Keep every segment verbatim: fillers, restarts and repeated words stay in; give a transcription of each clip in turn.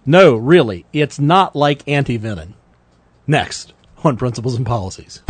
No, really, it's not like anti-venom. Next on Principles and Policies.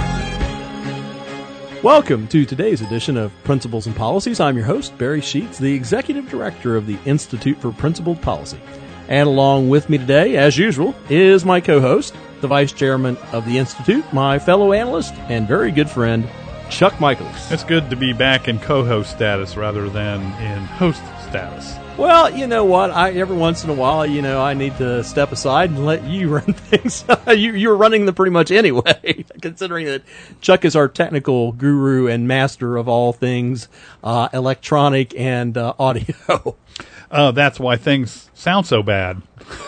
Welcome to today's edition of Principles and Policies. I'm your host, Barry Sheets, the Executive Director of the Institute for Principled Policy. And along with me today, as usual, is my co-host, the Vice Chairman of the Institute, my fellow analyst, and very good friend, Chuck Michaels. It's good to be back in co-host status rather than in host status. Well, you know what? I every once in a while, you know, I need to step aside and let you run things. you, you're running them pretty much anyway, considering that Chuck is our technical guru and master of all things uh, electronic and uh, audio. Uh, that's why things sound so bad.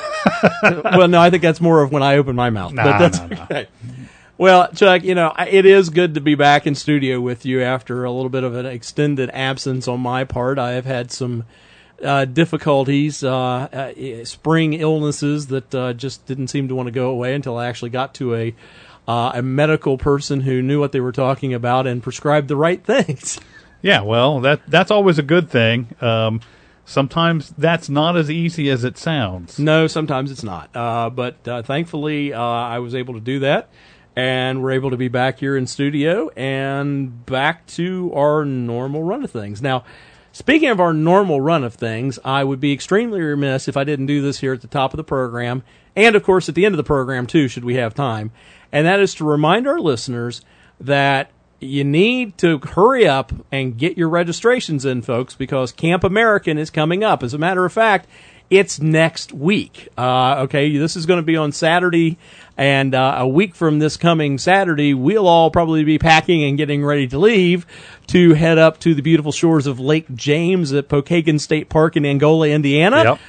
Well, no, I think that's more of when I open my mouth. Nah, but that's nah, okay. Nah. Well, Chuck, you know, it is good to be back in studio with you after a little bit of an extended absence on my part. I have had some Uh, difficulties, uh, uh, spring illnesses that uh, just didn't seem to want to go away until I actually got to a uh, a medical person who knew what they were talking about and prescribed the right things. Yeah, well, that that's always a good thing. Um, sometimes that's not as easy as it sounds. No, sometimes it's not. Uh, but uh, thankfully, uh, I was able to do that, and we're able to be back here in studio and back to our normal run of things. Now, speaking of our normal run of things, I would be extremely remiss if I didn't do this here at the top of the program, and of course at the end of the program too, should we have time, and that is to remind our listeners that you need to hurry up and get your registrations in, folks, because Camp American is coming up. As a matter of fact, it's next week. Uh, okay, this is going to be on Saturday, and uh, a week from this coming Saturday, we'll all probably be packing and getting ready to leave to head up to the beautiful shores of Lake James at Pokagon State Park in Angola, Indiana, Yep.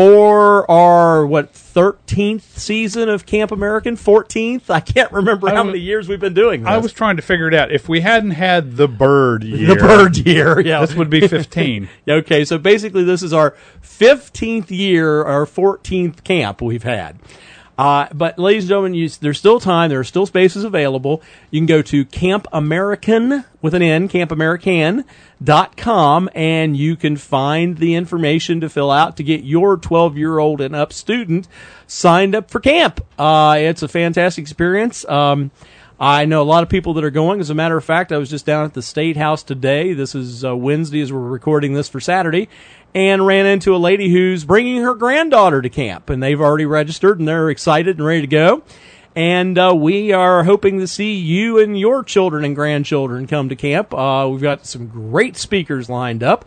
for our, what, thirteenth season of Camp American? fourteenth? I can't remember I how was, many years we've been doing this. I was trying to figure it out. If we hadn't had the bird year, The bird year, yeah. this would be fifteen. Okay, so basically this is our fifteenth year, our fourteenth camp we've had. Uh, but ladies and gentlemen, you, there's still time. There are still spaces available. You can go to Camp American with an N, camp american dot com, and you can find the information to fill out to get your twelve-year-old and up student signed up for camp. Uh, it's a fantastic experience. Um, I know a lot of people that are going. As a matter of fact, I was just down at the State House today. This is uh, Wednesday as we're recording this for Saturday, and ran into a lady who's bringing her granddaughter to camp, and they've already registered, and they're excited and ready to go. And uh, we are hoping to see you and your children and grandchildren come to camp. Uh, we've got some great speakers lined up.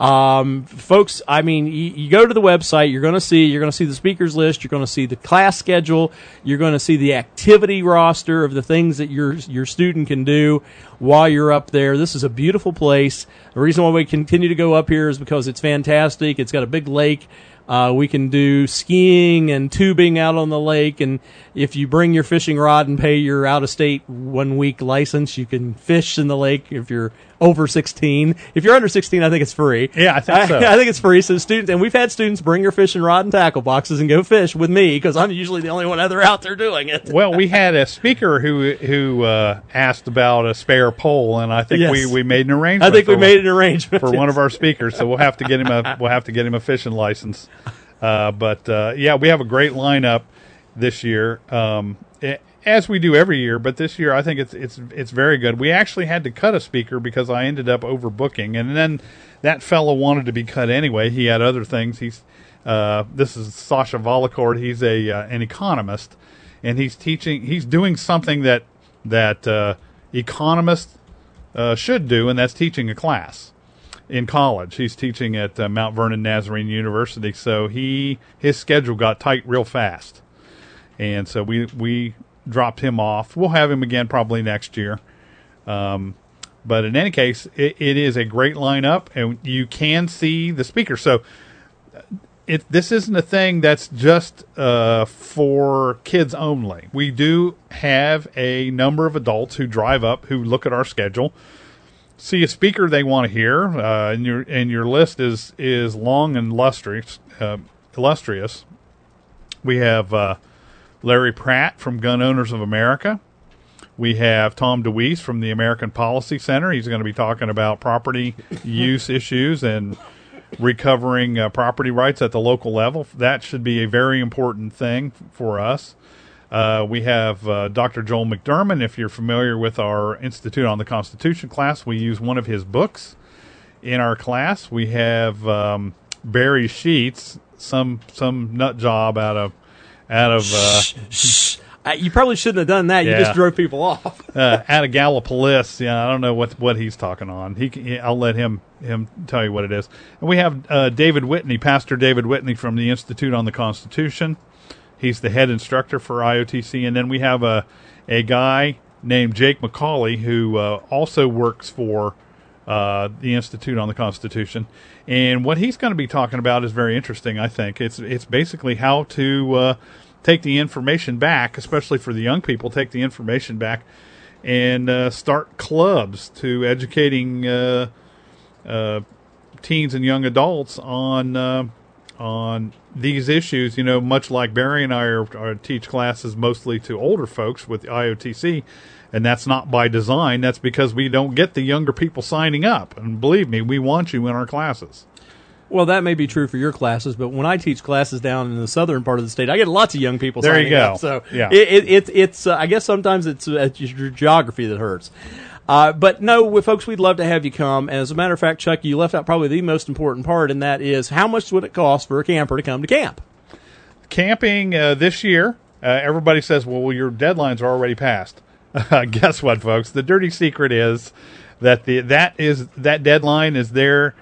Um, folks, I mean, you, you go to the website, you're going to see, you're going to see the speakers list, you're going to see the class schedule, you're going to see the activity roster of the things that your your student can do while you're up there. This is a beautiful place. The reason why we continue to go up here is because it's fantastic. It's got a big lake. Uh, we can do skiing and tubing out on the lake, and if you bring your fishing rod and pay your out-of-state one-week license, you can fish in the lake if you're over sixteen. If you're under sixteen, I think it's free. Yeah, I think so. I, I think it's free. So students, and we've had students bring your fishing rod and tackle boxes and go fish with me because I'm usually the only one other out there doing it. Well, we had a speaker who who uh, asked about a spare pole, and I think Yes. we, we made an arrangement. I think we for made one, an arrangement for one of our speakers, so we'll have to get him a we'll have to get him a fishing license. Uh, but uh, yeah, we have a great lineup this year. Um, it, as we do every year, but this year I think it's it's it's very good. We actually had to cut a speaker because I ended up overbooking, and then that fellow wanted to be cut anyway. He had other things. He's uh, this is Sasha Valacourt. He's a uh, an economist, and he's teaching. He's doing something that that uh, economists uh, should do, and that's teaching a class in college. He's teaching at uh, Mount Vernon Nazarene University, so he his schedule got tight real fast, and so we we. dropped him off. We'll have him again probably next year. Um, but in any case, it, it is a great lineup, and you can see the speakers. So it, this isn't a thing that's just uh, for kids only. We do have a number of adults who drive up, who look at our schedule, see a speaker they want to hear, uh, and your and your list is is long and illustrious. Uh, illustrious. We have uh, Larry Pratt from Gun Owners of America. We have Tom DeWeese from the American Policy Center. He's going to be talking about property use issues and recovering uh, property rights at the local level. That should be a very important thing for us. Uh, we have uh, Doctor Joel McDermott. If you're familiar with our Institute on the Constitution class, we use one of his books in our class. We have um, Barry Sheets, some some nut job out of out of uh, shh, shh. Uh, you probably shouldn't have done that. You Yeah. just drove people off. uh, out of Gallipolis. Yeah, I don't know what what he's talking on. He, can, I'll let him him tell you what it is. And we have uh, David Whitney, Pastor David Whitney from the Institute on the Constitution. He's the head instructor for I O T C. And then we have a, a guy named Jake McCauley who uh, also works for uh, the Institute on the Constitution. And what he's going to be talking about is very interesting, I think. It's it's basically how to uh, take the information back, especially for the young people, take the information back and uh, start clubs to educating uh, uh, teens and young adults on uh, on these issues. You know, much like Barry and I are, are teach classes mostly to older folks with I O T C, and that's not by design. That's because we don't get the younger people signing up. And believe me, we want you in our classes. Well, that may be true for your classes, but when I teach classes down in the southern part of the state, I get lots of young people There you signing go. up. So Yeah. it, it, it, it's, uh, I guess sometimes it's, uh, it's your geography that hurts. Uh, but no, we- folks, we'd love to have you come. As a matter of fact, Chuck, you left out probably the most important part, and that is how much would it cost for a camper to come to camp? Camping uh, this year, uh, everybody says, well, your deadlines are already passed. Guess what, folks? The dirty secret is that the that is that deadline is there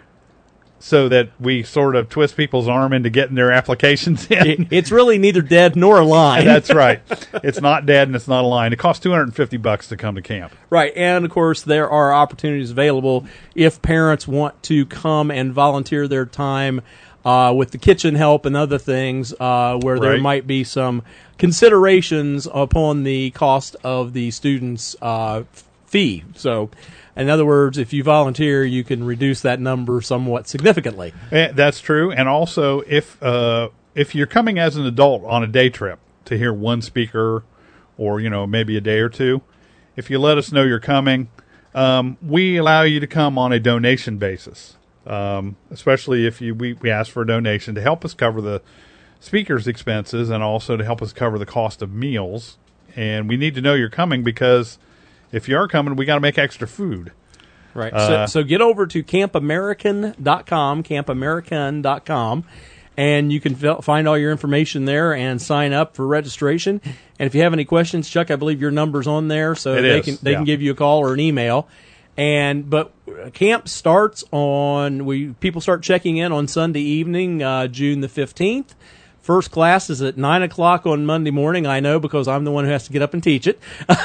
so that we sort of twist people's arm into getting their applications in. It, it's really neither dead nor alive. That's right. It's not dead and it's not a line. It costs two hundred fifty bucks to come to camp. Right, and of course there are opportunities available if parents want to come and volunteer their time uh, with the kitchen help and other things, uh, where there Right. might be some considerations upon the cost of the student's uh, fee. So, in other words, if you volunteer, you can reduce that number somewhat significantly. Eh, That's true. And also, if uh, if you're coming as an adult on a day trip to hear one speaker or, you know, maybe a day or two, if you let us know you're coming, um, we allow you to come on a donation basis, um, especially if you we, we ask for a donation to help us cover the speaker's expenses and also to help us cover the cost of meals. And we need to know you're coming because if you are coming, we got to make extra food. Right. Uh, so, so get over to camp american dot com, camp american dot com, and you can f- find all your information there and sign up for registration. And if you have any questions, Chuck, I believe your number's on there, so It they is, can they yeah. can give you a call or an email. And but camp starts on we people start checking in on Sunday evening, uh, June the fifteenth. First class is at nine o'clock on Monday morning. I know because I'm the one who has to get up and teach it.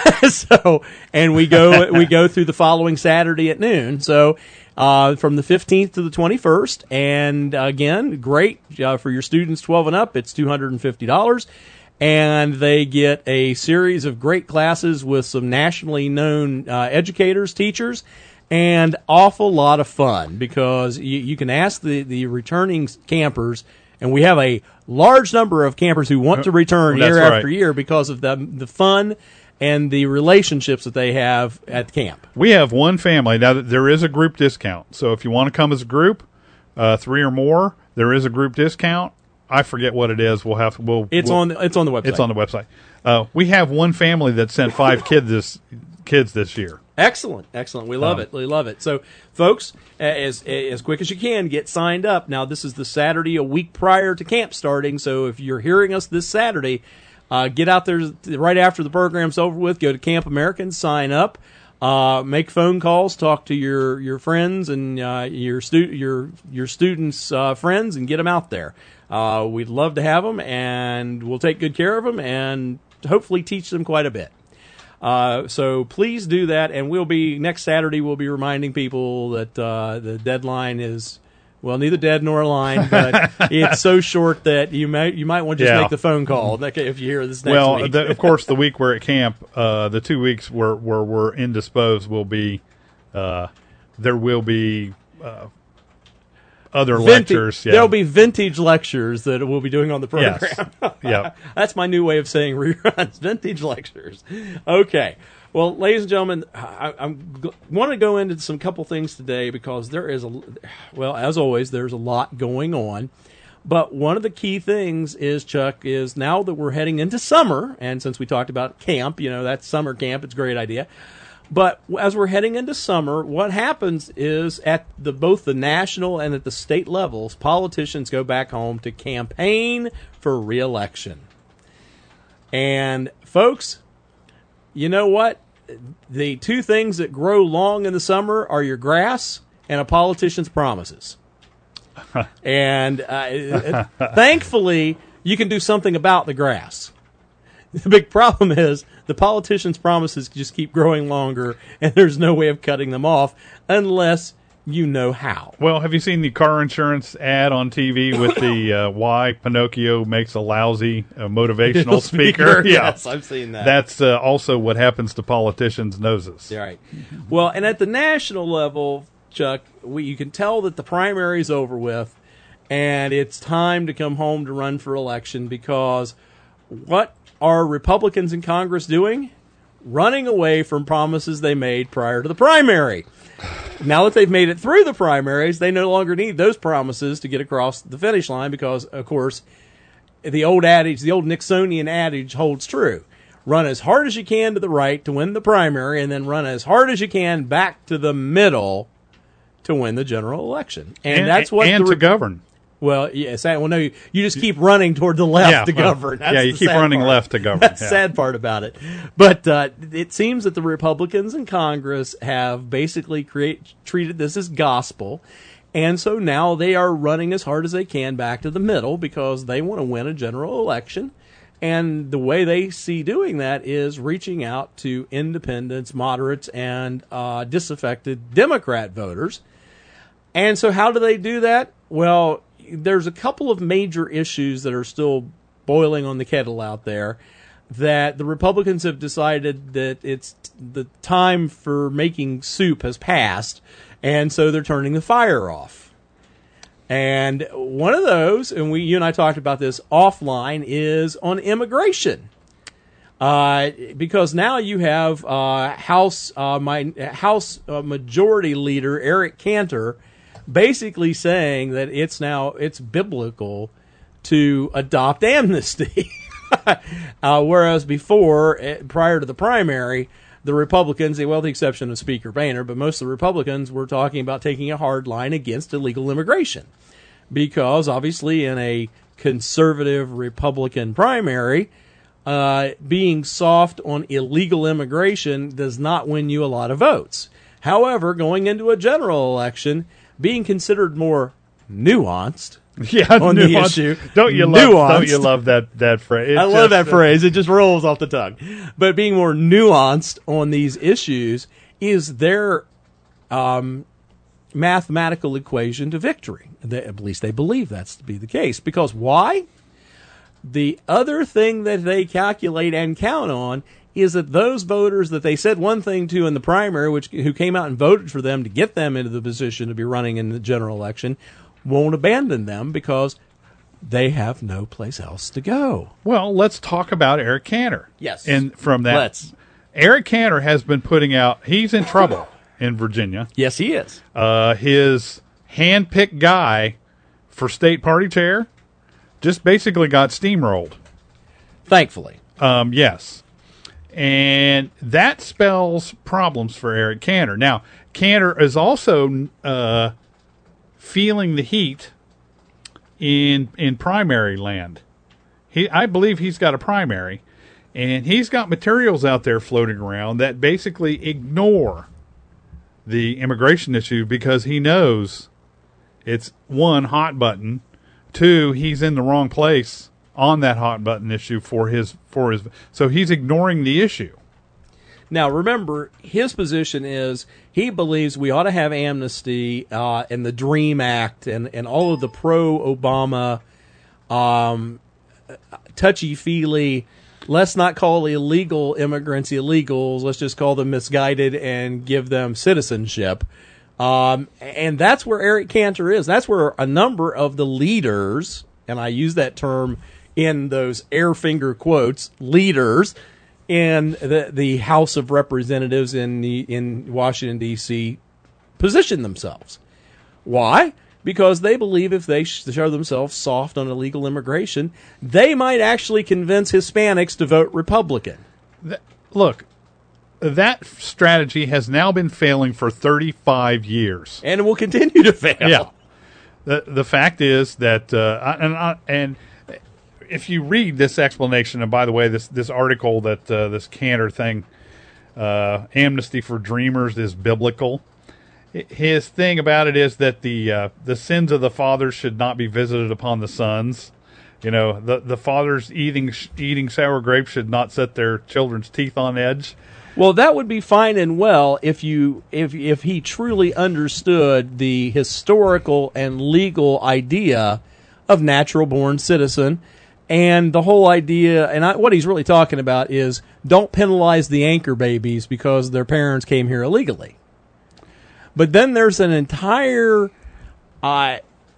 so, and we go we go through the following Saturday at noon. So, uh, from the fifteenth to the twenty-first. And again, great uh, for your students twelve and up. It's two hundred and fifty dollars, and they get a series of great classes with some nationally known uh, educators, teachers. And awful lot of fun because you, you can ask the, the returning campers, and we have a large number of campers who want to return That's year right. after year because of the the fun and the relationships that they have at camp. We have one family. Now, there is a group discount. So if you want to come as a group, uh, three or more, there is a group discount. I forget what it is. We'll have we'll. It's we'll, on the, it's on the website. It's on the website. Uh, we have one family that sent five kids this kids this year. Excellent, excellent. We love Um, it. We love it. So, folks, as as quick as you can, get signed up. Now, this is the Saturday a week prior to camp starting. So, if you're hearing us this Saturday, uh, get out there right after the program's over with. Go to Camp American, sign up, uh, make phone calls, talk to your your friends and uh, your stu- your your students' uh, friends, and get them out there. Uh, we'd love to have them, and we'll take good care of them, and hopefully teach them quite a bit. Uh, so please do that, and we'll be next Saturday. We'll be reminding people that uh, the deadline is well, neither dead nor alive, but it's so short that you might you might want to just Yeah. make the phone call like, if you hear this next Well, week. the, of course, the week we're at camp, uh, the two weeks where, where we're indisposed will be, uh, there will be uh, other Vintage, lectures. Yeah. There'll be vintage lectures that we'll be doing on the program. Yes. Yeah. That's my new way of saying reruns. Vintage lectures. Okay. Well, ladies and gentlemen, I, I want to go into some couple things today because there is a, well, as always, there's a lot going on. But one of the key things is, Chuck, is now that we're heading into summer, and since we talked about camp, you know, that's summer camp, it's a great idea. But as we're heading into summer, what happens is at the both the national and at the state levels, politicians go back home to campaign for re-election. And folks, you know what? The two things that grow long in the summer are your grass and a politician's promises. And uh, thankfully, you can do something about the grass. The big problem is the politicians' promises just keep growing longer, and there's no way of cutting them off unless you know how. Well, have you seen the car insurance ad on T V with the uh, why Pinocchio makes a lousy uh, motivational speaker? speaker? Yes, I've seen that. That's uh, also what happens to politicians' noses. Yeah, right. Well, and at the national level, Chuck, we, you can tell that the primary's over with, and it's time to come home to run for election because what are Republicans in Congress doing? Running away from promises they made prior to the primary. Now that they've made it through the primaries, they no longer need those promises to get across the finish line because, of course, the old adage, the old Nixonian adage holds true. Run as hard as you can to the right to win the primary, and then run as hard as you can back to the middle to win the general election. And, and that's what and the, to govern. Well, yes. Well, no, you, you just keep running toward the left yeah, to well, govern. That's yeah, you the keep sad running part. left to govern. That's the yeah. sad part about it. But uh, it seems that the Republicans in Congress have basically create, treated this as gospel. And so now they are running as hard as they can back to the middle because they want to win a general election. And the way they see doing that is reaching out to independents, moderates, and uh, disaffected Democrat voters. And so how do they do that? Well, there's a couple of major issues that are still boiling on the kettle out there that the Republicans have decided that it's the time for making soup has passed, and so they're turning the fire off. And one of those, and we, you and I talked about this offline, is on immigration. Uh, because now you have uh, House uh, my House uh, Majority Leader Eric Cantor basically saying that it's now it's biblical to adopt amnesty, uh, whereas before, prior to the primary, the Republicans, well, the exception of Speaker Boehner, but most of the Republicans were talking about taking a hard line against illegal immigration, because obviously in a conservative Republican primary, uh, being soft on illegal immigration does not win you a lot of votes. However, going into a general election, being considered more nuanced yeah, on nuanced. the issue. Don't you nuanced. love? Don't you love that that phrase? It I love just, that phrase. It just rolls off the tongue. But being more nuanced on these issues is their um, mathematical equation to victory. They, at least they believe that's to be the case. Because why? The other thing that they calculate and count on is that those voters that they said one thing to in the primary, which who came out and voted for them to get them into the position to be running in the general election, won't abandon them because they have no place else to go. Well, let's talk about Eric Cantor. Yes. And from that, Let's. Eric Cantor has been putting out, he's in trouble in Virginia. Yes, he is. Uh, his hand-picked guy for state party chair just basically got steamrolled. Thankfully. Um, yes. And that spells problems for Eric Cantor. Now, Cantor is also uh, feeling the heat in in primary land. He, I believe he's got a primary, and he's got materials out there floating around that basically ignore the immigration issue because he knows it's, one, hot button, two, he's in the wrong place on that hot button issue for his for his so he's ignoring the issue. Now remember, his position is he believes we ought to have amnesty uh, and the DREAM Act and, and all of the pro-Obama um, touchy-feely, let's not call illegal immigrants illegals, let's just call them misguided and give them citizenship. Um, and that's where Eric Cantor is. That's where a number of the leaders, and I use that term in those air finger quotes, leaders in the the House of Representatives in the in Washington D C position themselves. Why? Because they believe if they show themselves soft on illegal immigration, they might actually convince Hispanics to vote Republican. Th- look, that strategy has now been failing for thirty-five years, and it will continue to fail. Yeah. The the fact is that uh, and I, and if you read this explanation, and by the way, this this article that uh, this Cantor thing, uh, Amnesty for Dreamers, is biblical. His thing about it is that the uh, the sins of the fathers should not be visited upon the sons. You know, the the fathers eating eating sour grapes should not set their children's teeth on edge. Well, that would be fine and well if you if if he truly understood the historical and legal idea of natural born citizen, and the whole idea. And I, what he's really talking about is don't penalize the anchor babies because their parents came here illegally. But then there's an entire uh,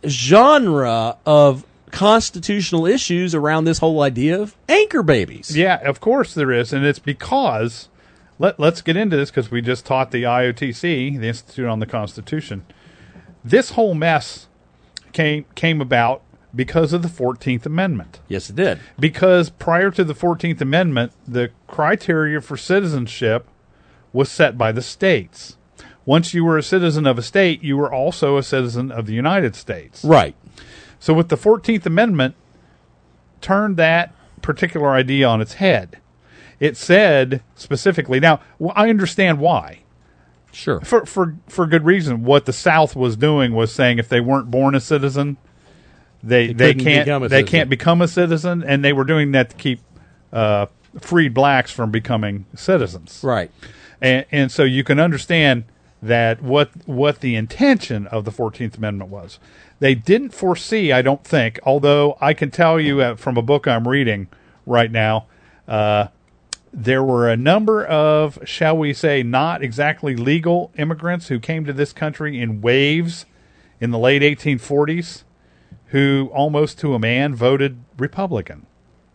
genre of constitutional issues around this whole idea of anchor babies. Yeah, of course there is, and it's because let let's get into this because we just taught the I O T C, the Institute on the Constitution. This whole mess came came about because of the fourteenth Amendment. Yes, it did. Because prior to the fourteenth Amendment, the criteria for citizenship was set by the states. Once you were a citizen of a state, you were also a citizen of the United States. Right. So with the fourteenth Amendment, turned that particular idea on its head. It said specifically, now, I understand why. Sure. For, for, for good reason. What the South was doing was saying if they weren't born a citizen, they, they, They can't become a they citizen. can't become a citizen, and they were doing that to keep uh, freed blacks from becoming citizens. Right. And, and so you can understand that what what the intention of the fourteenth Amendment was. They didn't foresee, I don't think, although I can tell you uh, from a book I'm reading right now, uh, there were a number of, shall we say, not exactly legal immigrants who came to this country in waves in the late eighteen forties who almost to a man voted Republican.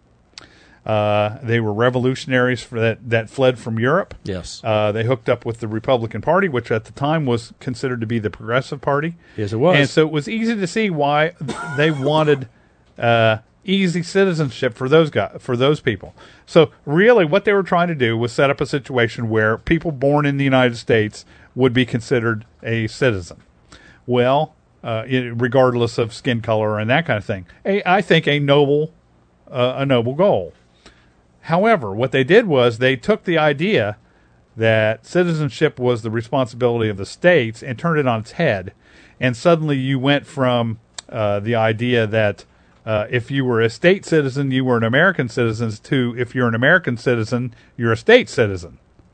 Uh, they were revolutionaries for that, that fled from Europe. Yes. Uh, they hooked up with the Republican Party, which at the time was considered to be the Progressive Party. Yes, it was. And so it was easy to see why they wanted uh, easy citizenship for those guys, for those people. So really what they were trying to do was set up a situation where people born in the United States would be considered a citizen. Well, uh, it, regardless of skin color and that kind of thing. A, I think a noble, uh, a noble goal. However, what they did was they took the idea that citizenship was the responsibility of the states and turned it on its head. And suddenly you went from uh, the idea that uh, if you were a state citizen, you were an American citizen, to if you're an American citizen, you're a state citizen.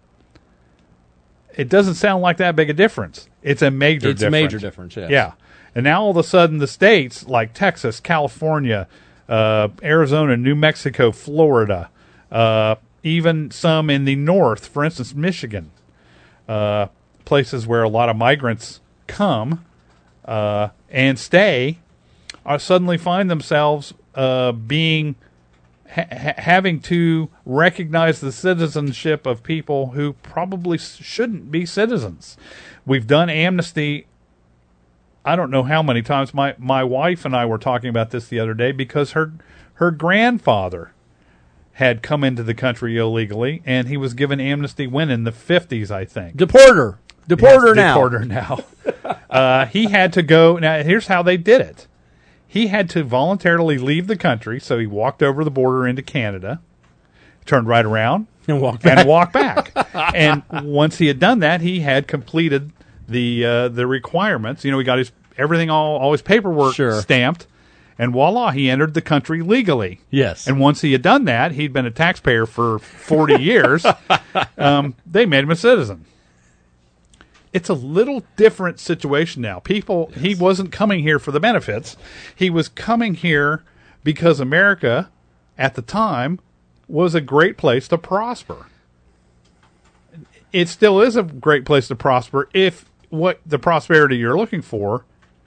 It doesn't sound like that big a difference. It's a major it's difference. a major difference, yes. Yeah. And now all of a sudden the states like Texas, California, uh, Arizona, New Mexico, Florida, Uh, even some in the north, for instance, Michigan, uh, places where a lot of migrants come uh, and stay, are suddenly find themselves uh, being ha- having to recognize the citizenship of people who probably shouldn't be citizens. We've done amnesty. I don't know how many times. My my wife and I were talking about this the other day because her her grandfather had come into the country illegally, and he was given amnesty when in the fifties, I think. Deporter. Deporter Yes, now. Deporter now. uh, he had to go. Now, here's how they did it. He had to voluntarily leave the country, so he walked over the border into Canada, turned right around, And walk back. and walked back. And once he had done that, he had completed the uh, the requirements. You know, he got his everything, all, all his paperwork Sure. stamped, and voila, he entered the country legally. Yes. And once he had done that, he'd been a taxpayer for forty years. Um, they made him a citizen. It's a little different situation now. People, yes. He wasn't coming here for the benefits. He was coming here because America, at the time, was a great place to prosper. It still is a great place to prosper if what the prosperity you're looking for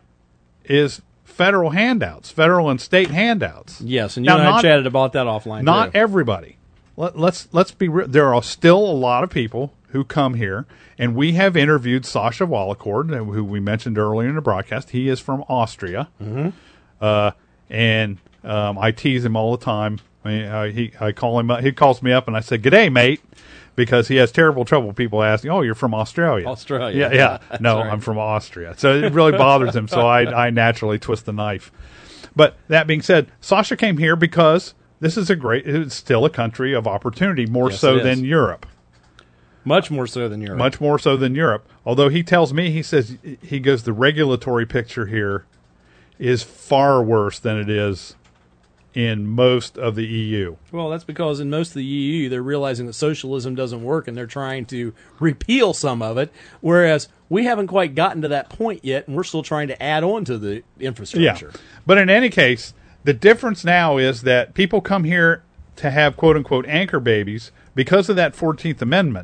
is federal handouts, federal and state handouts. Yes, and you Now, and I not- chatted about that offline. Not too. everybody. Let, let's let's be real. There are still a lot of people who come here, and we have interviewed Sasha Wallacord, who we mentioned earlier in the broadcast. He is from Austria, mm-hmm. uh, and um, I tease him all the time. I, mean, I, he, I call him. He calls me up, and I say, "G'day, mate," because he has terrible trouble. People asking, "Oh, you're from Australia?" Australia. Yeah, yeah. No, right. I'm from Austria. So it really bothers him. So I, I naturally twist the knife. But that being said, Sasha came here because this is a great. It's still a country of opportunity, more Yes, so it is. than Europe. Much more so than Europe. Much more so than Europe. Although he tells me, he says, he goes, the regulatory picture here is far worse than it is in most of the E U. Well, that's because in most of the E U, they're realizing that socialism doesn't work, and they're trying to repeal some of it, whereas we haven't quite gotten to that point yet, and we're still trying to add on to the infrastructure. Yeah. But in any case, the difference now is that people come here to have quote-unquote anchor babies because of that fourteenth Amendment.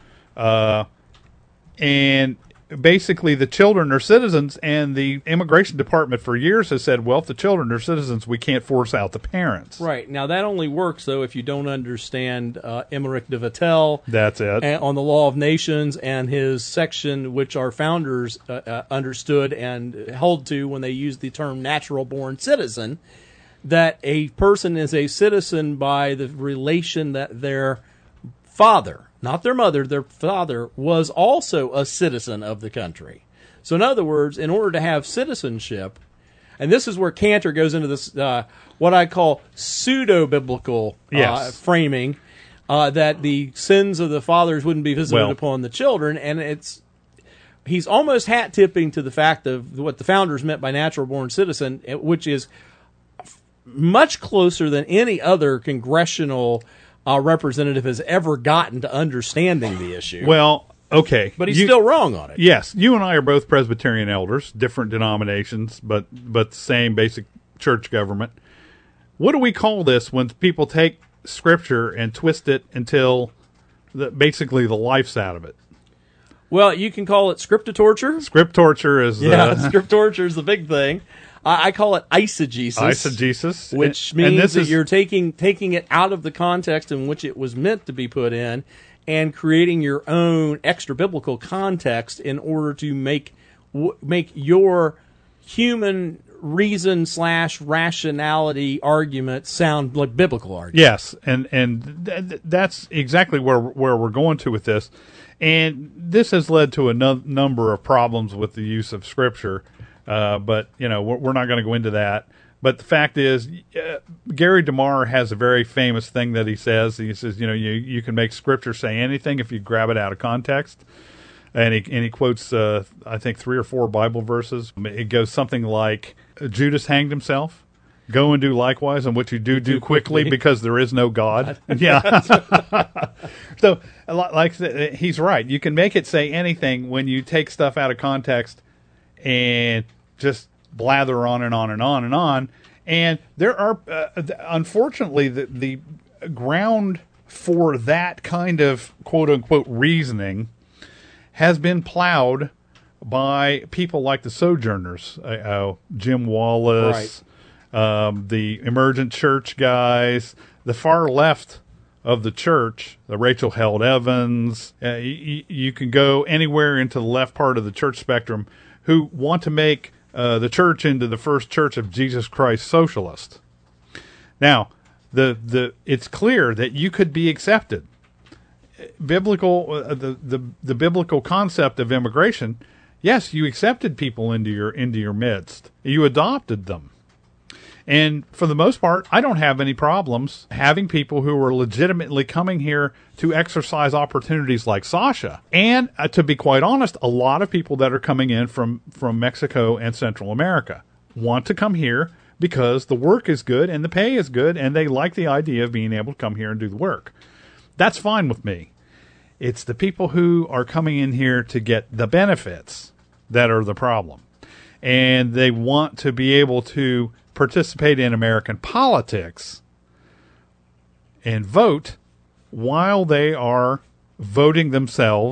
Uh, and basically the children are citizens, and the immigration department for years has said, well, if the children are citizens, we can't force out the parents. Right. Now, that only works, though, if you don't understand uh, Emmerich de Vattel That's it. and, on the Law of Nations and his section, which our founders uh, uh, understood and held to when they used the term natural-born citizen, that a person is a citizen by the relation that their father, not their mother, their father, was also a citizen of the country. So in other words, in order to have citizenship, and this is where Cantor goes into this, uh, what I call pseudo-biblical uh, Yes. framing, uh, that the sins of the fathers wouldn't be visited Well- upon the children, and it's he's almost hat-tipping to the fact of what the founders meant by natural-born citizen, which is much closer than any other congressional uh, representative has ever gotten to understanding the issue. Well, okay. But he's You- still wrong on it. Yes, you and I are both Presbyterian elders, different denominations, but but same basic church government. What do we call this when people take Scripture and twist it until the, basically the life's out of it? Well, you can call it scripted torture. Script torture is Yeah, uh, script torture is the big thing. I, I call it eisegesis. eisegesis, Which and, means and this that is, you're taking taking it out of the context in which it was meant to be put in and creating your own extra biblical context in order to make w- make your human reason slash rationality argument sound like biblical argument. Yes, and and th- that's exactly where where we're going to with this, and this has led to a no- number of problems with the use of Scripture. Uh, but you know we're, we're not going to go into that. But the fact is, uh, Gary DeMar has a very famous thing that he says. He says, you know, you you can make Scripture say anything if you grab it out of context. And he and he quotes, uh, I think, three or four Bible verses. It goes something like, Judas hanged himself. Go and do likewise, and what you do, do, do quickly, quickly. because there is no God. Yeah. So, a lot- like the- he's right. You can make it say anything when you take stuff out of context and just blather on and on and on and on. And there are, uh, unfortunately, the, the ground for that kind of quote-unquote reasoning has been plowed by people like the Sojourners, uh, uh, Jim Wallace, um, the Emergent Church guys, the far left of the church, the Rachel Held Evans. Uh, you, you can go anywhere into the left part of the church spectrum who want to make uh, the church into the first church of Jesus Christ socialist. Now, the the it's clear that you could be accepted. Biblical, uh, the, the the biblical concept of immigration, yes, you accepted people into your into your midst. You adopted them. And for the most part, I don't have any problems having people who are legitimately coming here to exercise opportunities like Sasha. And uh, to be quite honest, a lot of people that are coming in from, from Mexico and Central America want to come here because the work is good and the pay is good, and they like the idea of being able to come here and do the work. That's fine with me. It's the people who are coming in here to get the benefits that are the problem. And they want to be able to participate in American politics and vote while they are voting themselves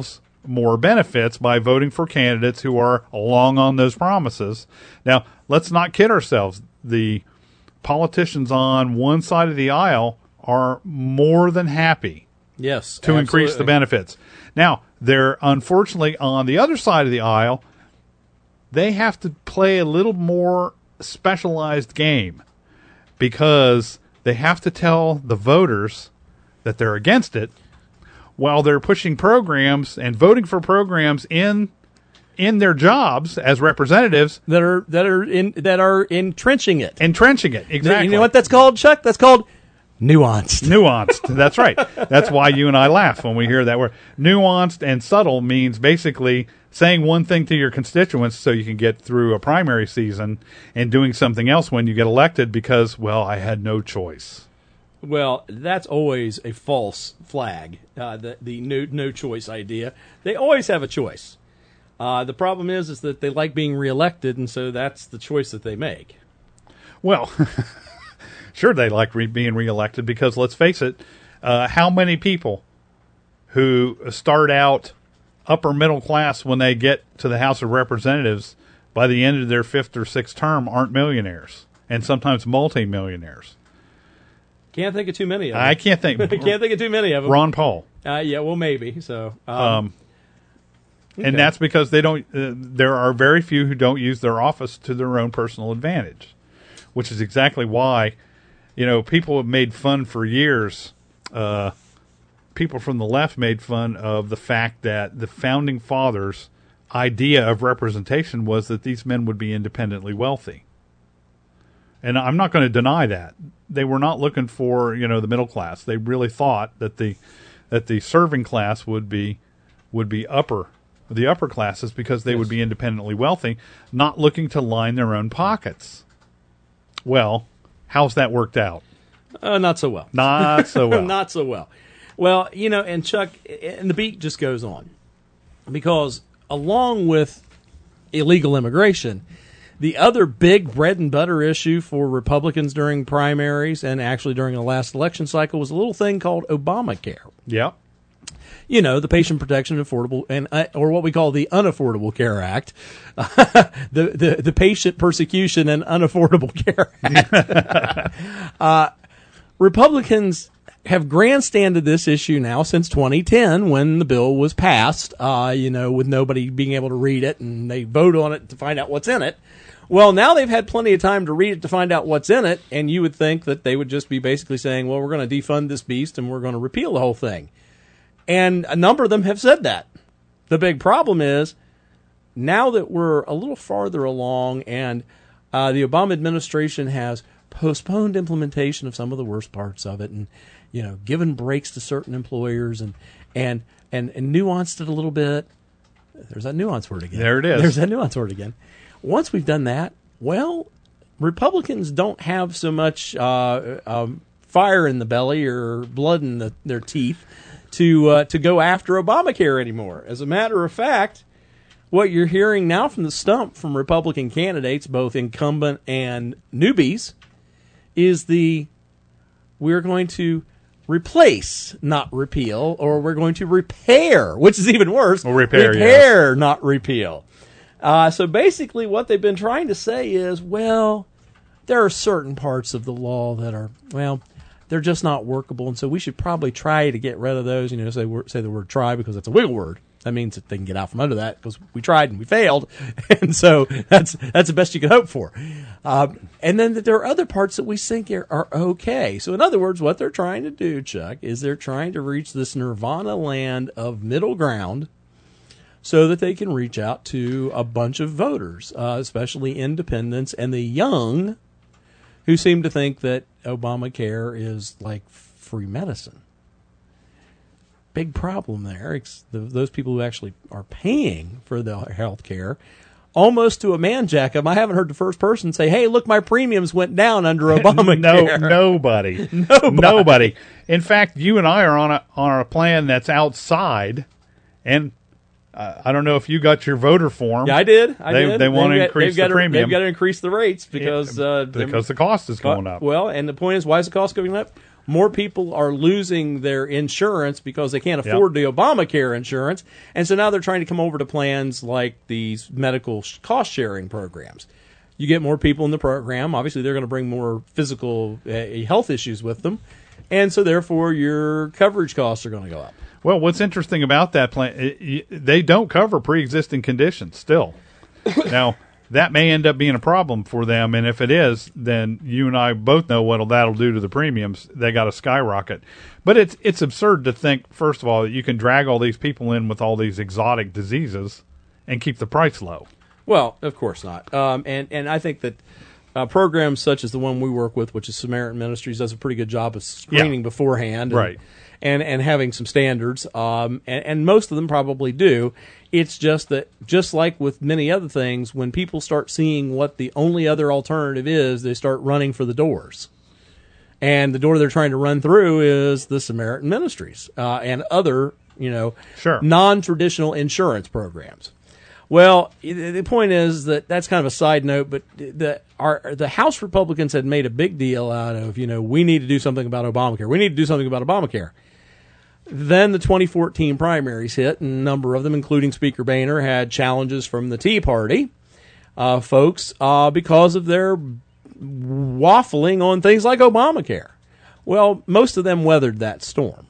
more benefits by voting for candidates who are long on those promises. Now, let's not kid ourselves. The politicians on one side of the aisle are more than happy yes, to absolutely. increase the benefits. Now, they're unfortunately on the other side of the aisle, they have to play a little more specialized game because they have to tell the voters that they're against it while they're pushing programs and voting for programs in in their jobs as representatives that are that are in that are entrenching it. Entrenching it, exactly. You know what that's called, Chuck? That's called nuanced. Nuanced. That's right. That's why you and I laugh when we hear that word. Nuanced and subtle means basically saying one thing to your constituents so you can get through a primary season and doing something else when you get elected because, well, I had no choice. Well, that's always a false flag, uh, the, the no, no choice idea. They always have a choice. Uh, the problem is is that they like being reelected, and so that's the choice that they make. Well, sure they like re- being reelected because, let's face it, uh, how many people who start out upper middle class when they get to the House of Representatives by the end of their fifth or sixth term aren't millionaires and sometimes multi-millionaires? Can't think of too many of them. I can't think. Can't think of too many of them. Ron Paul. Uh, yeah, well, maybe. So, um, Um, okay. And that's because they don't. Uh, there are very few who don't use their office to their own personal advantage, which is exactly why, you know, people have made fun for years. Uh, people from the left made fun of the fact that the founding fathers' idea of representation was that these men would be independently wealthy. And I'm not going to deny that. They were not looking for, you know, the middle class. They really thought that the that the serving class would be would be upper the upper classes because they yes. would be independently wealthy, not looking to line their own pockets. Well, how's that worked out? Uh, not so well. Not so well. Not so well. Well, you know, and Chuck, and the beat just goes on because along with illegal immigration, the other big bread and butter issue for Republicans during primaries and actually during the last election cycle was a little thing called Obamacare. Yeah. You know, the Patient Protection Affordable and uh, or what we call the Unaffordable Care Act, the, the the Patient Persecution and Unaffordable Care Act. uh, Republicans have grandstanded this issue now since twenty ten when the bill was passed, uh, you know, with nobody being able to read it, and they vote on it to find out what's in it. Well, now they've had plenty of time to read it to find out what's in it, and you would think that they would just be basically saying, well, we're going to defund this beast and we're going to repeal the whole thing. And a number of them have said that. The big problem is, now that we're a little farther along and uh, the Obama administration has postponed implementation of some of the worst parts of it and, you know, given breaks to certain employers and and, and, and nuanced it a little bit. There's that nuance word again. There it is. There's that nuance word again. Once we've done that, well, Republicans don't have so much uh, um, fire in the belly or blood in the, their teeth to uh, to go after Obamacare anymore. As a matter of fact, what you're hearing now from the stump from Republican candidates, both incumbent and newbies, is the we're going to replace, not repeal, or we're going to repair, which is even worse. Well, repair, repair, yes. Not repeal. Uh, so basically what they've been trying to say is, well, there are certain parts of the law that are, well, they're just not workable, and so we should probably try to get rid of those. You know, say say the word try because it's a wiggle word. That means that they can get out from under that because we tried and we failed, and so that's that's the best you can hope for. Uh, and then that there are other parts that we think are, are okay. So in other words, what they're trying to do, Chuck, is they're trying to reach this nirvana land of middle ground so that they can reach out to a bunch of voters, uh, especially independents and the young, who seem to think that Obamacare is like free medicine. Big problem there. It's the, those people who actually are paying for the health care, almost to a man, Jacob. I haven't heard the first person say, hey, look, my premiums went down under Obamacare. no, nobody. nobody. Nobody. In fact, you and I are on a on a plan that's outside, and uh, I don't know if you got your voter form. Yeah, I did. I they, did. They want to got, increase the got to, premium. They've got to increase the rates because yeah, uh, because the cost is going up. Well, and the point is, why is the cost going up? More people are losing their insurance because they can't afford yep. the Obamacare insurance. And so now they're trying to come over to plans like these medical cost sharing programs. You get more people in the program. Obviously, they're going to bring more physical uh, health issues with them. And so, therefore, your coverage costs are going to go up. Well, what's interesting about that plan, it, it, they don't cover pre-existing conditions still. Now, that may end up being a problem for them, and if it is, then you and I both know what that'll do to the premiums. They got to skyrocket. But it's it's absurd to think, first of all, that you can drag all these people in with all these exotic diseases and keep the price low. Well, of course not. Um, and, and I think that uh, programs such as the one we work with, which is Samaritan Ministries, does a pretty good job of screening yeah. beforehand. And, right. And, and having some standards, um, and, and most of them probably do. It's just that, just like with many other things, when people start seeing what the only other alternative is, they start running for the doors. And the door they're trying to run through is the Samaritan Ministries uh, and other, you know, sure. non-traditional insurance programs. Well, the point is that that's kind of a side note, but the our the House Republicans had made a big deal out of, you know, we need to do something about Obamacare. We need to do something about Obamacare. Then the twenty fourteen primaries hit, and a number of them, including Speaker Boehner, had challenges from the Tea Party uh, folks uh, because of their waffling on things like Obamacare. Well, most of them weathered that storm.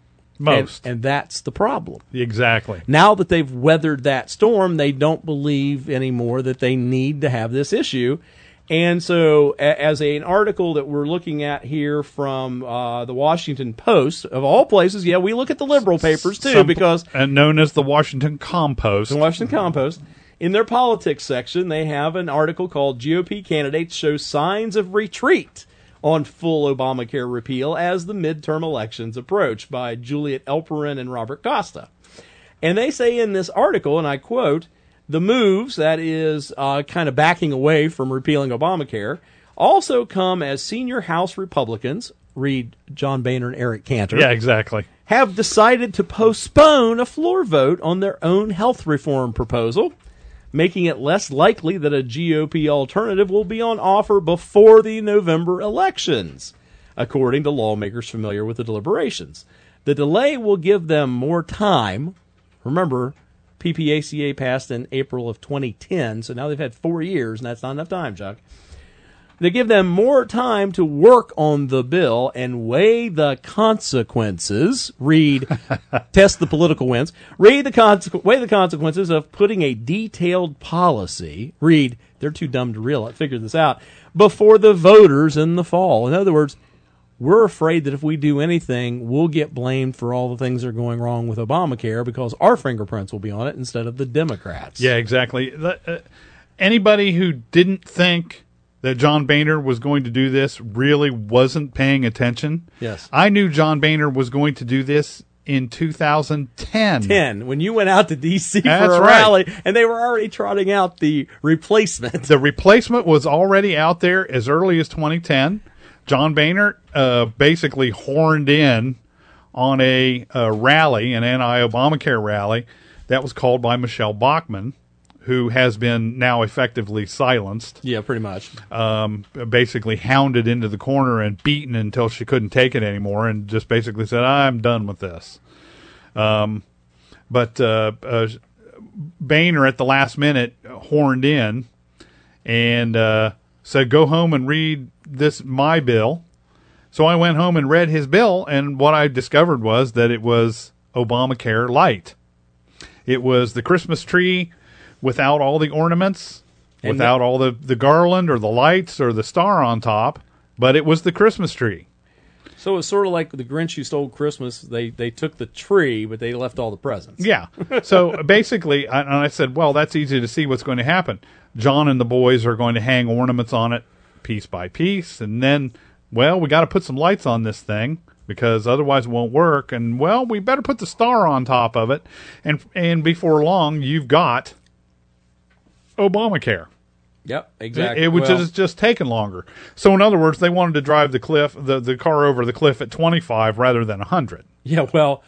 Most. And, and that's the problem. Exactly. Now that they've weathered that storm, they don't believe anymore that they need to have this issue. And so a, as a, an article that we're looking at here from uh, the Washington Post, of all places, yeah, we look at the liberal papers too, Some, because... And known as the Washington Compost. The Washington Compost. In their politics section, they have an article called G O P Candidates Show Signs of Retreat on Full Obamacare Repeal as the Midterm Elections Approach, by Juliet Elperin and Robert Costa. And they say in this article, and I quote, the moves, that is uh, kind of backing away from repealing Obamacare, also come as senior House Republicans, read John Boehner and Eric Cantor, yeah, exactly, have decided to postpone a floor vote on their own health reform proposal, making it less likely that a G O P alternative will be on offer before the November elections, according to lawmakers familiar with the deliberations. The delay will give them more time. Remember, P P A C A passed in April of twenty ten, so now they've had four years, and that's not enough time, Chuck. They give them more time to work on the bill and weigh the consequences. Read, test the political winds. Read the consequ- weigh the consequences of putting a detailed policy. Read, they're too dumb to realize, figure this out, before the voters in the fall. In other words, we're afraid that if we do anything, we'll get blamed for all the things that are going wrong with Obamacare because our fingerprints will be on it instead of the Democrats. Yeah, exactly. The, uh, anybody who didn't think that John Boehner was going to do this really wasn't paying attention. Yes. I knew John Boehner was going to do this in two thousand ten. ten, when you went out to D C for That's a right. rally, and they were already trotting out the replacement. The replacement was already out there as early as twenty ten. John Boehner uh, basically horned in on a, a rally, an anti-Obamacare rally, that was called by Michelle Bachmann, who has been now effectively silenced. Yeah, pretty much. Um, basically hounded into the corner and beaten until she couldn't take it anymore and just basically said, I'm done with this. Um, but uh, uh, Boehner at the last minute horned in and uh, said, go home and read this, my bill. So I went home and read his bill, and what I discovered was that it was Obamacare light. It was the Christmas tree without all the ornaments, and without the, all the, the garland or the lights or the star on top, but it was the Christmas tree. So it was sort of like the Grinch Who Stole Christmas. They they took the tree, but they left all the presents. Yeah. So basically, I, and I said, well, that's easy to see what's going to happen. John and the boys are going to hang ornaments on it piece by piece, and then, well, we got to put some lights on this thing because otherwise it won't work. And, well, we better put the star on top of it. And and before long, you've got Obamacare. Yep, exactly. It, it would well, just just taken longer. So in other words, they wanted to drive the cliff, the, the car over the cliff at twenty-five rather than one hundred. Yeah, well,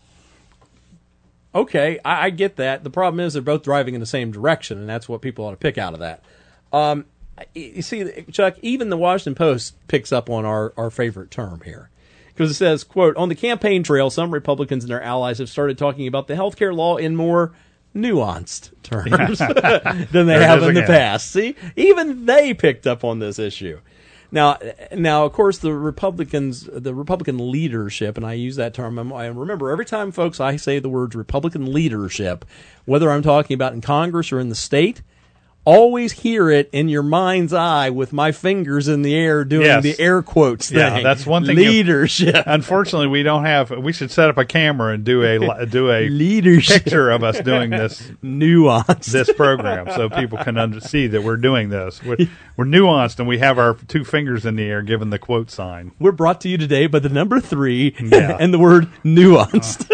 okay, I, I get that. The problem is they're both driving in the same direction, and that's what people ought to pick out of that. Um, you see, Chuck, even the Washington Post picks up on our, our favorite term here. Because it says, quote, on the campaign trail, some Republicans and their allies have started talking about the health care law in more nuanced terms than they There it have is in the again. past. See, even they picked up on this issue. Now, now, of course, the Republicans, the Republican leadership, and I use that term. I'm- I remember every time, folks, I say the words Republican leadership, whether I'm talking about in Congress or in the state, always hear it in your mind's eye with my fingers in the air doing Yes. the air quotes thing. Yeah, that's one thing you- Leadership. Unfortunately, we don't have. We should set up a camera and do a li- do a Leadership. picture of us doing this Nuance. this program so people can under, see that we're doing this. We're, we're nuanced and we have our two fingers in the air giving the quote sign. We're brought to you today by the number three Yeah. and the word nuanced.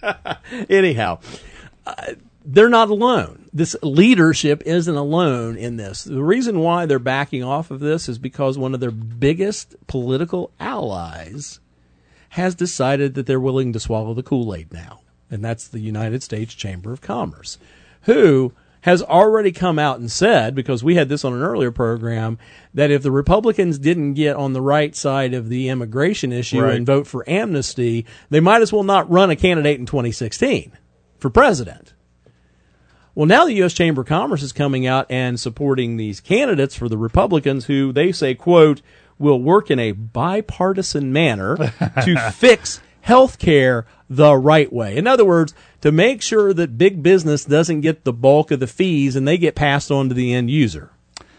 Anyhow, uh, they're not alone. This leadership isn't alone in this. The reason why they're backing off of this is because one of their biggest political allies has decided that they're willing to swallow the Kool-Aid now. And that's the United States Chamber of Commerce, who has already come out and said, because we had this on an earlier program, that if the Republicans didn't get on the right side of the immigration issue Right. and vote for amnesty, they might as well not run a candidate in twenty sixteen for president. Well, now the U S Chamber of Commerce is coming out and supporting these candidates for the Republicans who they say, quote, will work in a bipartisan manner to fix health care the right way. In other words, to make sure that big business doesn't get the bulk of the fees and they get passed on to the end user.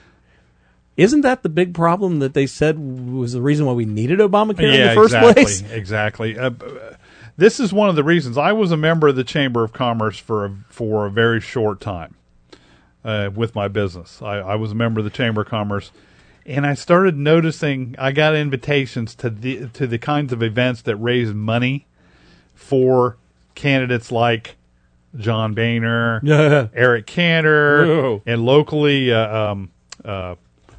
Isn't that the big problem that they said was the reason why we needed Obamacare yeah, in the first exactly, place? Exactly. Uh, this is one of the reasons I was a member of the Chamber of Commerce for a, for a very short time uh, with my business. I, I was a member of the Chamber of Commerce, and I started noticing I got invitations to the to the kinds of events that raise money for candidates like John Boehner, Yeah. Eric Cantor, Whoa. and locally uh, um, uh,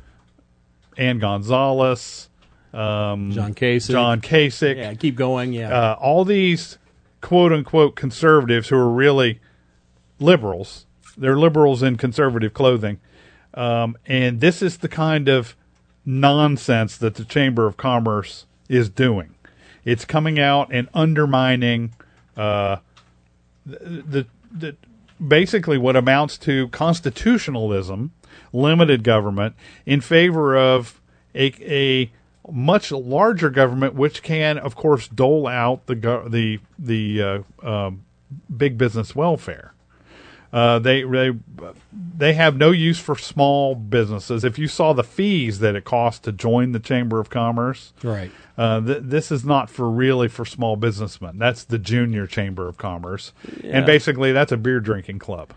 Ann Gonzalez, um, John Kasich. John Kasich, Yeah, keep going. Yeah. uh, all these quote unquote conservatives who are really liberals. They're liberals in conservative clothing. Um, and this is the kind of nonsense that the Chamber of Commerce is doing. It's coming out and undermining uh, the, the, the basically what amounts to constitutionalism, limited government, in favor of a, a much larger government, which can, of course, dole out the go- the the uh, um, big business welfare. Uh, they they they have no use for small businesses. If you saw the fees that it costs to join the Chamber of Commerce, right. uh, th- this is not for really for small businessmen. That's the junior Chamber of Commerce, Yeah. and basically that's a beer drinking club.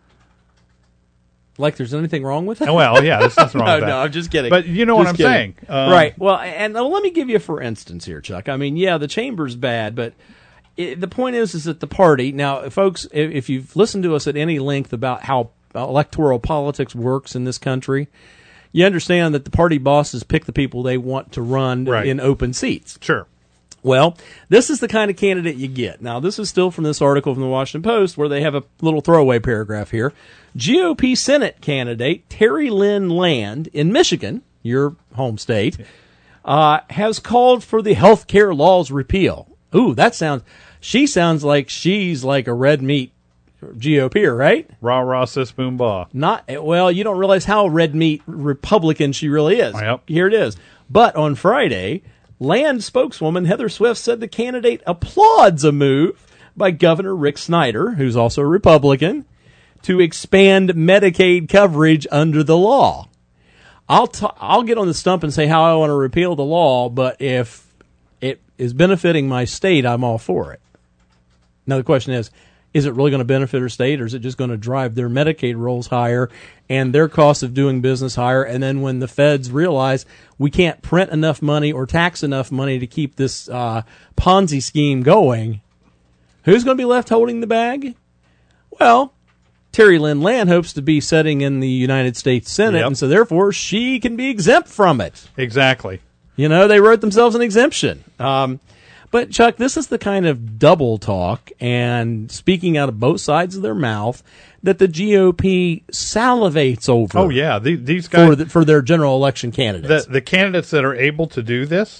Like there's anything wrong with that? Oh, well, yeah, there's nothing wrong no, with that. no, I'm just kidding. But you know what Just I'm kidding. saying, um, right? Well, and uh, let me give you a for instance here, Chuck. I mean, yeah, the chamber's bad, but it, the point is, is that the party now, folks, if, if you've listened to us at any length about how electoral politics works in this country, you understand that the party bosses pick the people they want to run Right. in open seats. Sure. Well, this is the kind of candidate you get. Now, this is still from this article from the Washington Post where they have a little throwaway paragraph here. G O P Senate candidate Terry Lynn Land in Michigan, your home state, uh, has called for the health care law's repeal. Ooh, that sounds, she sounds like she's like a red meat G O P, right? Rah, rah, sis, boom, bah. Not, well, you don't realize how red meat Republican she really is. Yep. Here it is. But on Friday, Land spokeswoman Heather Swift said the candidate applauds a move by Governor Rick Snyder, who's also a Republican, to expand Medicaid coverage under the law. I'll t- I'll get on the stump and say how I want to repeal the law, but if it is benefiting my state, I'm all for it. Now the question is, is it really going to benefit our state, or is it just going to drive their Medicaid rolls higher and their cost of doing business higher? And then when the feds realize we can't print enough money or tax enough money to keep this uh, Ponzi scheme going, who's going to be left holding the bag? Well, Terry Lynn Land hopes to be sitting in the United States Senate, Yep. and so therefore she can be exempt from it. Exactly. You know, they wrote themselves an exemption. Um, but, Chuck, this is the kind of double talk and speaking out of both sides of their mouth that the G O P salivates over Oh, yeah. The, these guys, for, the, for their general election candidates. the, the candidates that are able to do this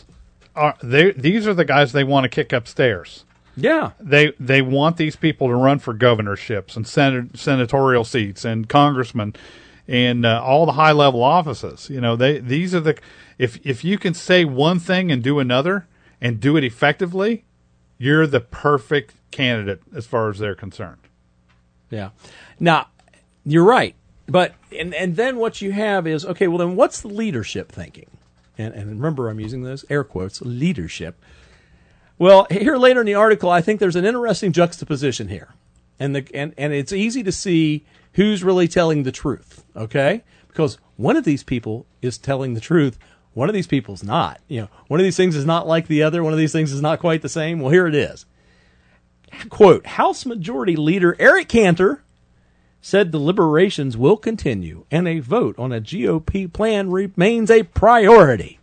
are they? These are the guys they want to kick upstairs. Yeah. They they want these people to run for governorships and senat- senatorial seats and congressmen and uh, all the high level offices. You know, they these are the if if you can say one thing and do another and do it effectively, you're the perfect candidate as far as they're concerned. Yeah. Now, you're right. But and and then what you have is, okay, well then what's the leadership thinking? And and remember, I'm using those air quotes, leadership. Well, here later in the article, I think there's an interesting juxtaposition here. And the and, and it's easy to see who's really telling the truth, okay? Because one of these people is telling the truth, one of these people's not. You know, one of these things is not like the other, one of these things is not quite the same. Well, here it is. Quote, House Majority Leader Eric Cantor said deliberations will continue and a vote on a G O P plan remains a priority.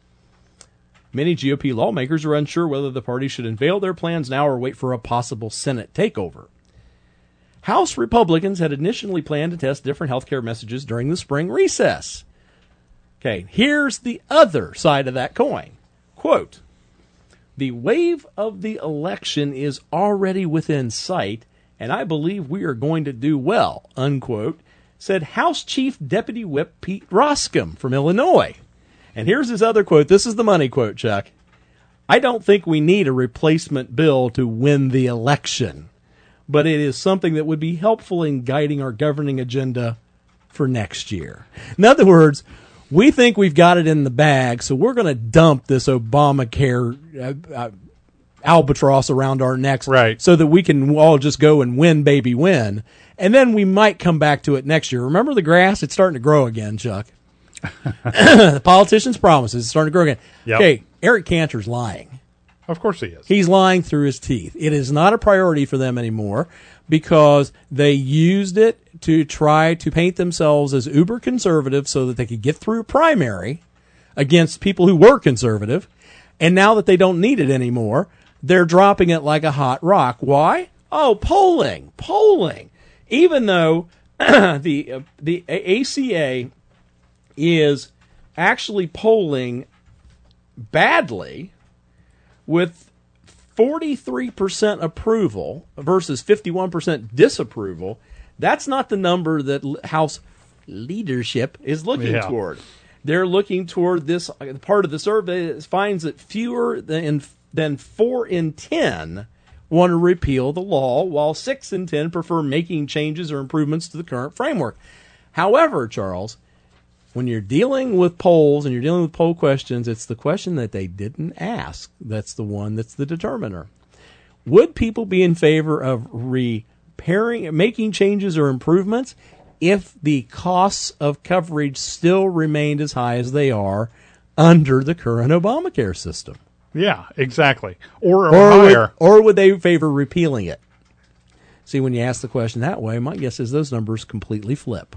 Many G O P lawmakers are unsure whether the party should unveil their plans now or wait for a possible Senate takeover. House Republicans had initially planned to test different health care messages during the spring recess. Okay, here's the other side of that coin. Quote, the wave of the election is already within sight, and I believe we are going to do well, unquote, said House Chief Deputy Whip Pete Roskam from Illinois. And here's his other quote. This is the money quote, Chuck. I don't think we need a replacement bill to win the election, but it is something that would be helpful in guiding our governing agenda for next year. In other words, we think we've got it in the bag, so we're going to dump this Obamacare uh, uh, albatross around our necks, right, so that we can all just go and win, baby, win. And then we might come back to it next year. Remember the grass? It's starting to grow again, Chuck. The politician's promises. It's starting to grow again. Yep. Okay, Eric Cantor's lying. Of course he is. He's lying through his teeth. It is not a priority for them anymore because they used it to try to paint themselves as uber conservative so that they could get through a primary against people who were conservative. And now that they don't need it anymore, they're dropping it like a hot rock. Why? Oh, polling, polling. Even though the uh, the A C A is actually polling badly with forty-three percent approval versus fifty-one percent disapproval, that's not the number that House leadership is looking yeah. toward. They're looking toward this part of the survey that finds that fewer than, than four in ten want to repeal the law, while six in ten prefer making changes or improvements to the current framework. However, Charles, when you're dealing with polls and you're dealing with poll questions, it's the question that they didn't ask that's the one that's the determiner. Would people be in favor of repairing, making changes or improvements if the costs of coverage still remained as high as they are under the current Obamacare system? Yeah, exactly. Or, or, or higher. Would, or would they favor repealing it? See, when you ask the question that way, my guess is those numbers completely flip.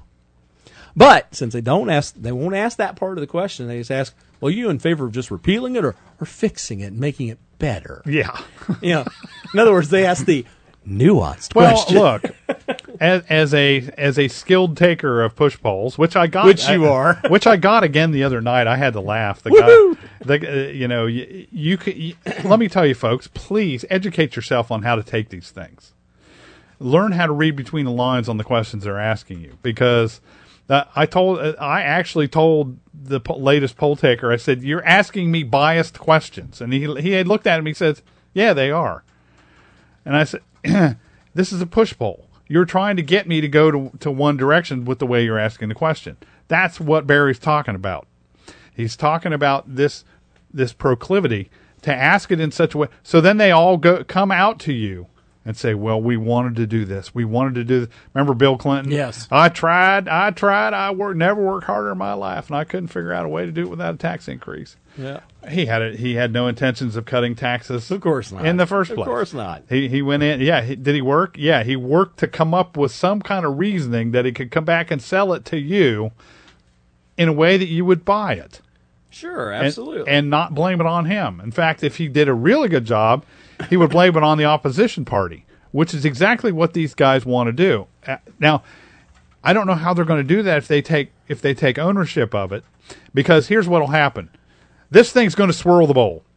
But since they don't ask, they won't ask that part of the question. They just ask, well, are you in favor of just repealing it or, or fixing it and making it better? Yeah. You know, in other words, they ask the nuanced well, question. Well, look, as, as a as a skilled taker of push polls, which I got, which you I, are, which I got again the other night, I had to laugh. The Woo-hoo! guy, the, uh, you know, you, you, could, you let me tell you, folks, please educate yourself on how to take these things. Learn how to read between the lines on the questions they're asking you, because uh, I told, uh, I actually told the po- latest poll taker, I said, "You're asking me biased questions," and he he had looked at him. He says, "Yeah, they are," and I said, "This is a push poll. You're trying to get me to go to, to one direction with the way you're asking the question." That's what Barry's talking about. He's talking about this this proclivity to ask it in such a way. So then they all go come out to you and say, "Well, we wanted to do this. We wanted to do this." Remember Bill Clinton? Yes. I tried. I tried. I worked. Never worked harder in my life, and I couldn't figure out a way to do it without a tax increase. Yeah. He had a, he had no intentions of cutting taxes. Of course not. In the first place. Of course not. He he went in. Yeah. He, did he work? Yeah. He worked to come up with some kind of reasoning that he could come back and sell it to you in a way that you would buy it. Sure, And- absolutely. And, not blame it on him. In fact, if he did a really good job, he would blame it on the opposition party, which is exactly what these guys want to do. Uh, Now, I don't know how they're going to do that if they take if they take ownership of it, because here's what will happen. This thing's going to swirl the bowl.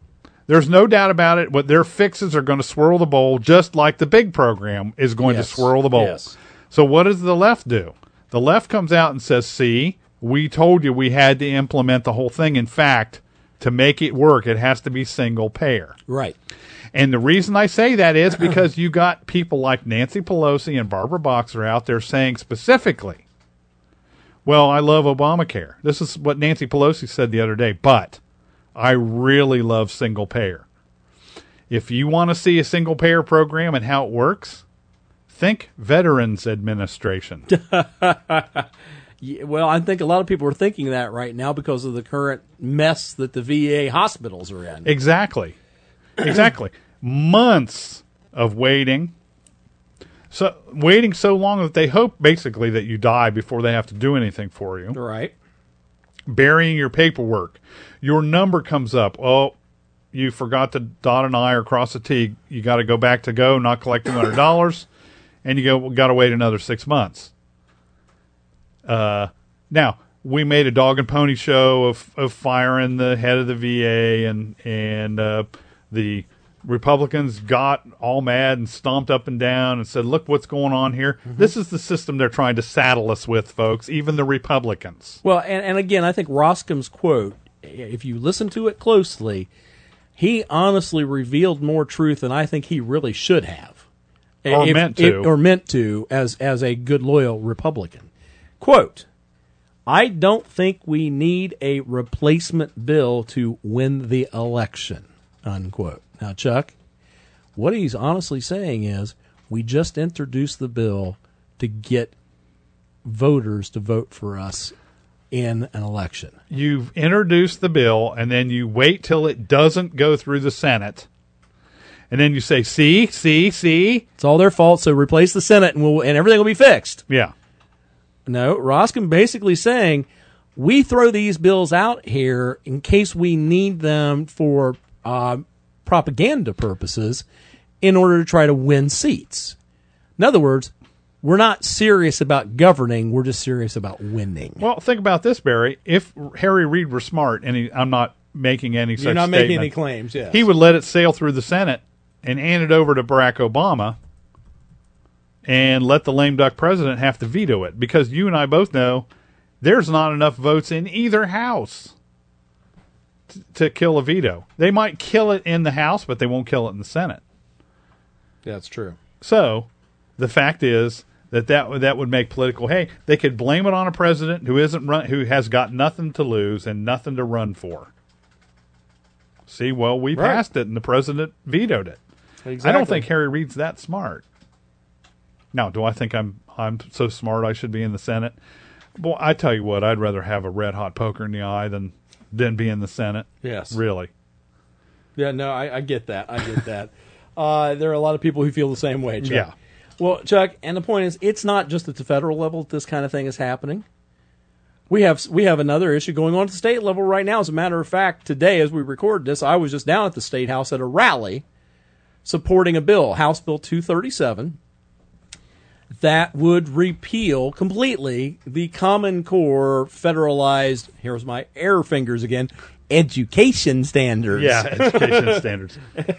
There's no doubt about it. What their fixes are going to swirl the bowl, just like the big program is going Yes. to swirl the bowl. Yes. So what does the left do? The left comes out and says, see, we told you we had to implement the whole thing. In fact, to make it work, it has to be single payer. Right. And the reason I say that is because you got people like Nancy Pelosi and Barbara Boxer out there saying specifically, well, I love Obamacare. This is what Nancy Pelosi said the other day, but I really love single payer. If you want to see a single payer program and how it works, think Veterans Administration. Yeah, well, I think a lot of people are thinking that right now because of the current mess that the V A hospitals are in. Exactly. Exactly. Months of waiting. So waiting so long that they hope basically that you die before they have to do anything for you. Right. Burying your paperwork. Your number comes up. Oh, you forgot to dot an I or cross a T. You got to go back to go, not collect two hundred dollars, and you go, well, got to wait another six months. Uh, now, we made a dog and pony show of, of firing the head of the V A, and, and uh, the Republicans got all mad and stomped up and down and said, look what's going on here. Mm-hmm. This is the system they're trying to saddle us with, folks, even the Republicans. Well, and, and again, I think Roskam's quote, if you listen to it closely, he honestly revealed more truth than I think he really should have. Or if, meant to. If, or meant to as, as a good, loyal Republican. Quote, I don't think we need a replacement bill to win the election, unquote. Now, Chuck, what he's honestly saying is we just introduced the bill to get voters to vote for us in an election. You've introduced the bill, and then you wait till it doesn't go through the Senate, and then you say, see, see, see. It's all their fault, so replace the Senate and, we'll, and everything will be fixed. Yeah. No, Roskin basically saying we throw these bills out here in case we need them for uh, propaganda purposes in order to try to win seats. In other words, we're not serious about governing. We're just serious about winning. Well, think about this, Barry. If Harry Reid were smart, and he, I'm not making any such You're not statement, making any claims, yes. he would let it sail through the Senate and hand it over to Barack Obama and let the lame duck president have to veto it, because you and I both know there's not enough votes in either house t- to kill a veto. They might kill it in the House, but they won't kill it in the Senate. That's true. So the fact is that that, that would make political hay. They could blame it on a president who isn't run, who has got nothing to lose and nothing to run for. See, well, we Right. passed it and the president vetoed it. Exactly. I don't think Harry Reid's that smart. Now, do I think I'm I'm so smart I should be in the Senate? Boy, I tell you what, I'd rather have a red hot poker in the eye than than be in the Senate. Yes. Really. Yeah, no, I, I get that. I get that. Uh, there are a lot of people who feel the same way, Chuck. Yeah. Well, Chuck, and the point is, it's not just at the federal level that this kind of thing is happening. We have we have another issue going on at the state level right now. As a matter of fact, today, as we record this, I was just down at the State House at a rally supporting a bill, House Bill two thirty-seven, that would repeal completely the Common Core federalized, here's my air fingers again, education standards. Yeah, education standards.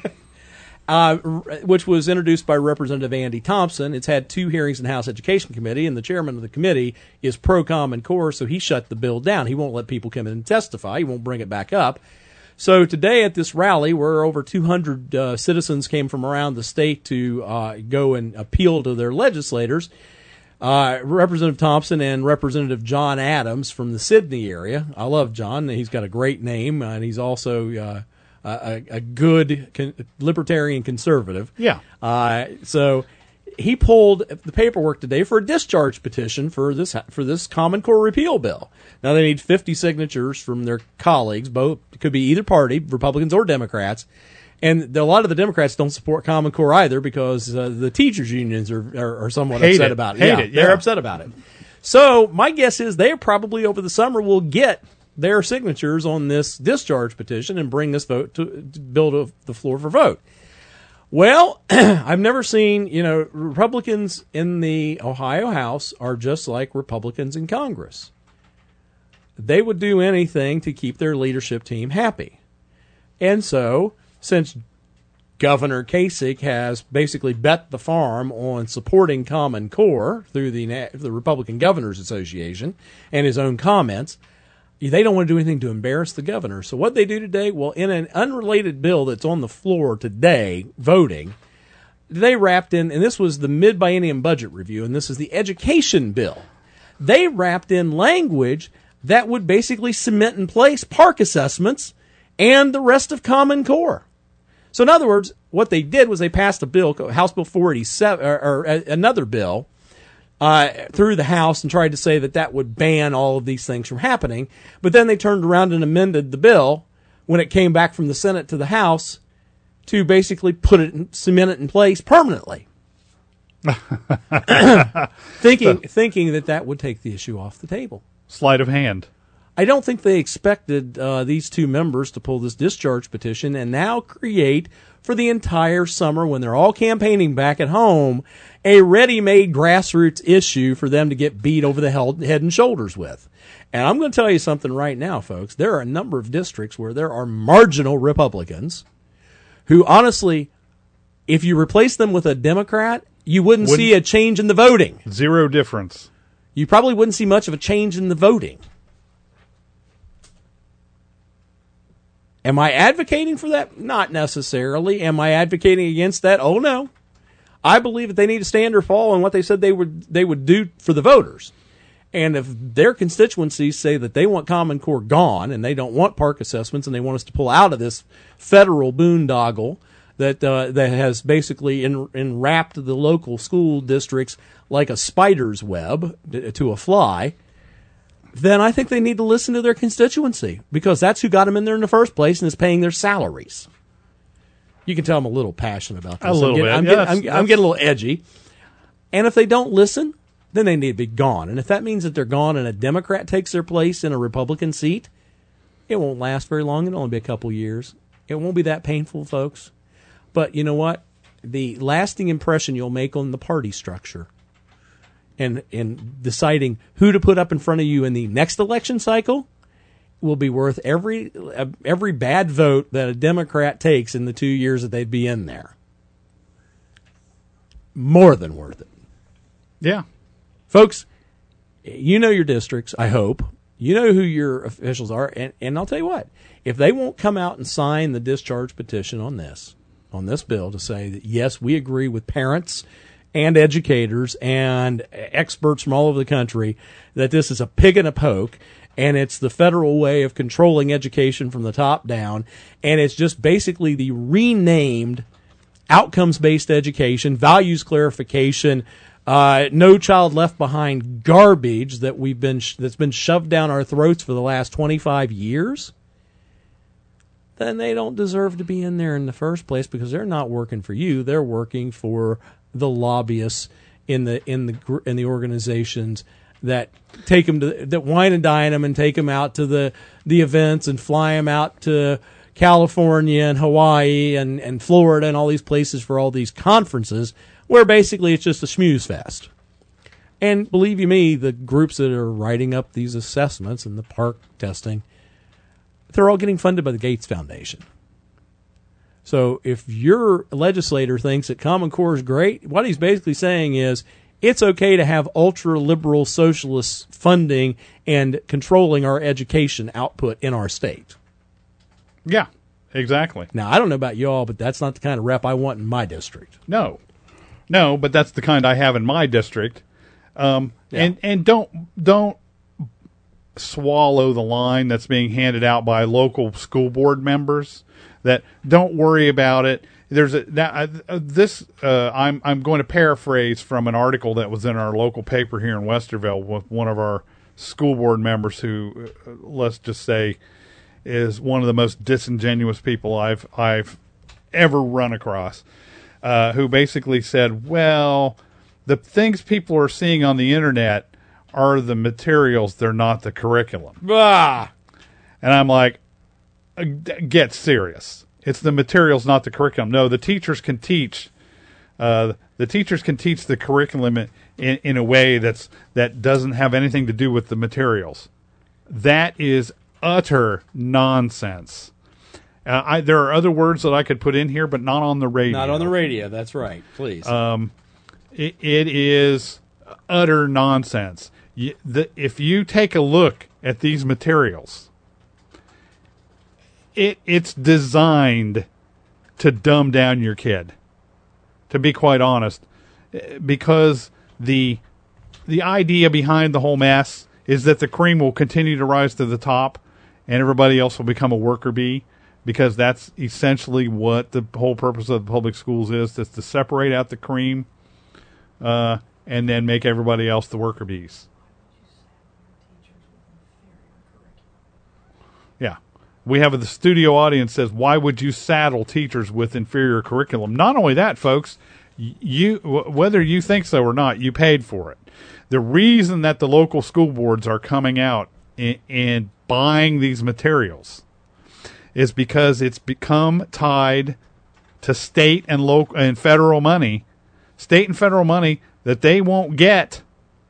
Uh, which was introduced by Representative Andy Thompson. It's had two hearings in the House Education Committee, and the chairman of the committee is pro-Common Core, so he shut the bill down. He won't let people come in and testify. He won't bring it back up. So today at this rally, where over two hundred uh, citizens came from around the state to uh, go and appeal to their legislators, uh, Representative Thompson and Representative John Adams from the Sydney area. I love John. He's got a great name, and he's also uh, a, a good con- libertarian conservative. Yeah. Uh, so he pulled the paperwork today for a discharge petition for this for this Common Core repeal bill. Now they need fifty signatures from their colleagues, both could be either party, Republicans or Democrats. And a lot of the Democrats don't support Common Core either because uh, the teachers unions are, are, are somewhat Hate upset it. about it. Hate yeah, it, yeah. They're upset about it. So my guess is they probably over the summer will get their signatures on this discharge petition and bring this vote to, to bill to the floor for vote. Well, I've never seen, you know, Republicans in the Ohio House are just like Republicans in Congress. They would do anything to keep their leadership team happy. And so since Governor Kasich has basically bet the farm on supporting Common Core through the the Republican Governors Association and his own comments, they don't want to do anything to embarrass the governor. So what they do today, well, in an unrelated bill that's on the floor today, voting, they wrapped in, and this was the mid-biennium budget review, and this is the education bill. They wrapped in language that would basically cement in place park assessments and the rest of Common Core. So in other words, what they did was they passed a bill, House Bill four eighty-seven, or, or another bill, uh, through the House and tried to say that that would ban all of these things from happening. But then they turned around and amended the bill when it came back from the Senate to the House to basically put it, in, cement it in place permanently. thinking, thinking that that would take the issue off the table. Sleight of hand. I don't think they expected uh, these two members to pull this discharge petition and now create, for the entire summer when they're all campaigning back at home, a ready-made grassroots issue for them to get beat over the head and shoulders with. And I'm going to tell you something right now, folks. There are a number of districts where there are marginal Republicans who, honestly, if you replace them with a Democrat, you wouldn't, wouldn't see a change in the voting. Zero difference. You probably wouldn't see much of a change in the voting. Am I advocating for that? Not necessarily. Am I advocating against that? Oh, no. I believe that they need to stand or fall on what they said they would they would do for the voters. And if their constituencies say that they want Common Core gone and they don't want park assessments and they want us to pull out of this federal boondoggle that uh, that has basically en- enwrapped the local school districts like a spider's web to a fly, then I think they need to listen to their constituency because that's who got them in there in the first place and is paying their salaries. You can tell I'm a little passionate about this. A little I'm getting, bit. I'm, Yeah, getting, that's, I'm, that's... I'm getting a little edgy. And if they don't listen, then they need to be gone. And if that means that they're gone and a Democrat takes their place in a Republican seat, it won't last very long. It'll only be a couple years. It won't be that painful, folks. But you know what? The lasting impression you'll make on the party structure and in deciding who to put up in front of you in the next election cycle will be worth every every bad vote that a Democrat takes in the two years that they'd be in there. More than worth it. Yeah. Folks, you know your districts, I hope. You know who your officials are. And, and I'll tell you what, if they won't come out and sign the discharge petition on this, on this bill to say that, yes, we agree with parents and educators and experts from all over the country that this is a pig in a poke and it's the federal way of controlling education from the top down, and it's just basically the renamed outcomes-based education, values clarification, uh, no child left behind garbage that we've been sh- that's been shoved down our throats for the last twenty-five years, then they don't deserve to be in there in the first place because they're not working for you. They're working for the lobbyists in the in the in the organizations that take them to that wine and dine them and take them out to the the events and fly them out to California and Hawaii and, and Florida and all these places for all these conferences where basically it's just a schmooze fest. And believe you me, the groups that are writing up these assessments and the park testing, they're all getting funded by the Gates Foundation. So if your legislator thinks that Common Core is great, what he's basically saying is it's okay to have ultra-liberal socialist funding and controlling our education output in our state. Yeah, exactly. Now, I don't know about y'all, but that's not the kind of rep I want in my district. No. No, but that's the kind I have in my district. Um, Yeah. and, and don't don't swallow the line that's being handed out by local school board members that don't worry about it. There's a now, uh, this uh, I'm I'm going to paraphrase from an article that was in our local paper here in Westerville with one of our school board members who, uh, let's just say, is one of the most disingenuous people I've I've ever run across, uh, who basically said, well, the things people are seeing on the internet are the materials, they're not the curriculum. Ah! And I'm like, get serious. It's the materials, not the curriculum. No, the teachers can teach. Uh, the teachers can teach the curriculum in, in, in a way that's that doesn't have anything to do with the materials. That is utter nonsense. Uh, I, there are other words that I could put in here, but not on the radio. Not on the radio. That's right. Please. Um, it, it is utter nonsense. You, the, if you take a look at these materials, it it's designed to dumb down your kid. To be quite honest, because the the idea behind the whole mess is that the cream will continue to rise to the top, and everybody else will become a worker bee. Because that's essentially what the whole purpose of the public schools is, is to separate out the cream uh, and then make everybody else the worker bees. Yeah. We have the studio audience says, why would you saddle teachers with inferior curriculum? Not only that, folks, you whether you think so or not, you paid for it. The reason that the local school boards are coming out and, and buying these materials is because it's become tied to state and local and federal money, state and federal money that they won't get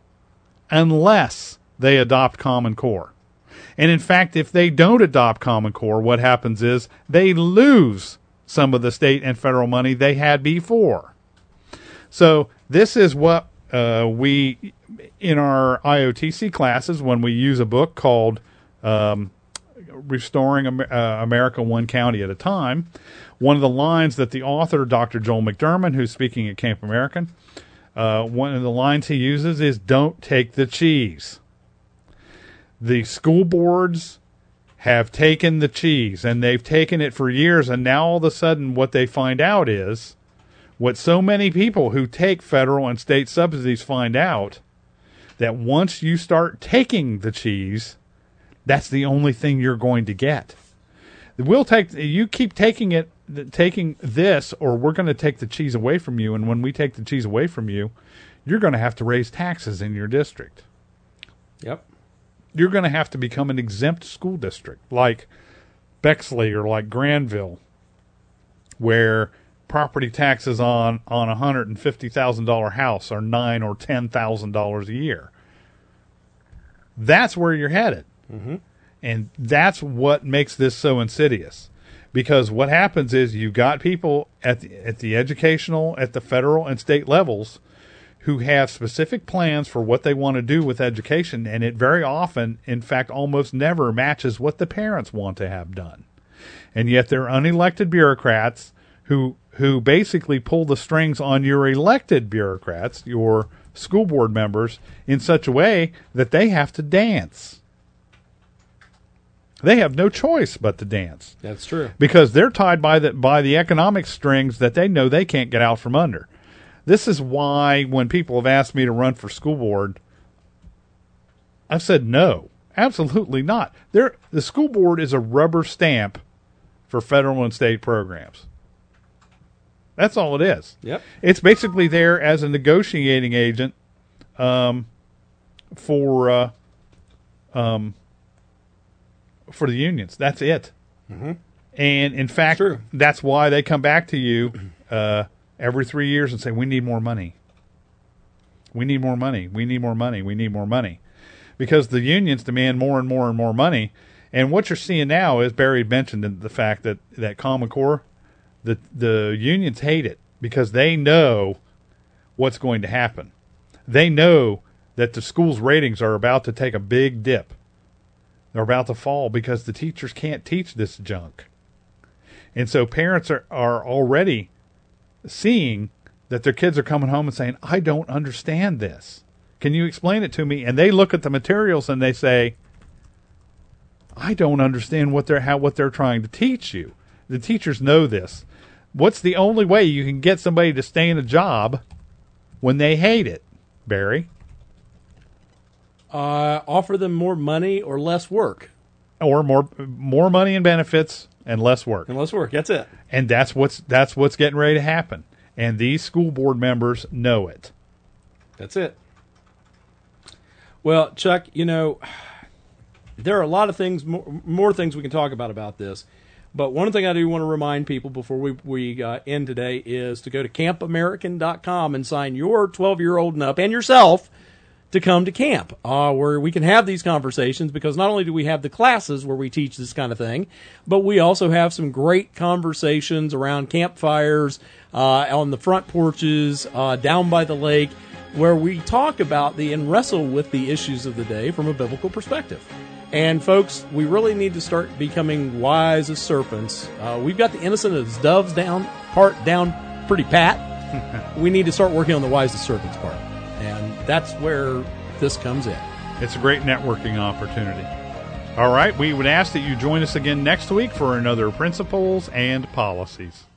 unless they adopt Common Core. And in fact, if they don't adopt Common Core, what happens is they lose some of the state and federal money they had before. So this is what uh, we, in our I O T C classes, when we use a book called um, Restoring uh, America One County at a Time, one of the lines that the author, Doctor Joel McDermott, who's speaking at Camp American, uh, one of the lines he uses is, don't take the cheese. The school boards have taken the cheese, and they've taken it for years, and now all of a sudden what they find out is, what so many people who take federal and state subsidies find out, that once you start taking the cheese, that's the only thing you're going to get. We'll take you keep taking it, taking this, or we're going to take the cheese away from you. And when we take the cheese away from you, you're going to have to raise taxes in your district. Yep. You're going to have to become an exempt school district, like Bexley or like Granville, where property taxes on on a hundred and fifty thousand dollar house are nine or ten thousand dollars a year. That's where you're headed. Mm-hmm. And that's what makes this so insidious. Because what happens is you've got people at the, at the educational, at the federal and state levels who have specific plans for what they want to do with education, and it very often, in fact, almost never matches what the parents want to have done. And yet they're unelected bureaucrats who who basically pull the strings on your elected bureaucrats, your school board members, in such a way that they have to dance. They have no choice but to dance. That's true. Because they're tied by the by the economic strings that they know they can't get out from under. This is why when people have asked me to run for school board, I've said no. Absolutely not. They're, the school board is a rubber stamp for federal and state programs. That's all it is. Yep. It's basically there as a negotiating agent um, for uh, um, for the unions. That's it. Mm-hmm. And in fact, True. that's why they come back to you uh, every three years and say, we need more money. We need more money. We need more money. We need more money. Because the unions demand more and more and more money. And what you're seeing now is, Barry mentioned the fact that, that Common Core, the, the unions hate it because they know what's going to happen. They know that the school's ratings are about to take a big dip. They're about to fall because the teachers can't teach this junk. And so parents are, are already seeing that their kids are coming home and saying, I don't understand this. Can you explain it to me? And they look at the materials and they say, I don't understand what they're how what they're trying to teach you. The teachers know this. What's the only way you can get somebody to stay in a job when they hate it, Barry? Uh, offer them more money or less work. Or more more money and benefits and less work. And less work. That's it. And that's what's that's what's getting ready to happen. And these school board members know it. That's it. Well, Chuck, you know, there are a lot of things, more, more things we can talk about about this. But one thing I do want to remind people before we, we uh, end today is to go to camp american dot com and sign your twelve-year-old and up and yourself to come to camp, uh, where we can have these conversations, because not only do we have the classes where we teach this kind of thing, but we also have some great conversations around campfires, uh, on the front porches, uh, down by the lake, where we talk about the and wrestle with the issues of the day from a biblical perspective. And folks, we really need to start becoming wise as serpents. Uh, we've got the innocent as doves down part down pretty pat. We need to start working on the wise as serpents part. And that's where this comes in. It's a great networking opportunity. All right, we would ask that you join us again next week for another Principles and Policies.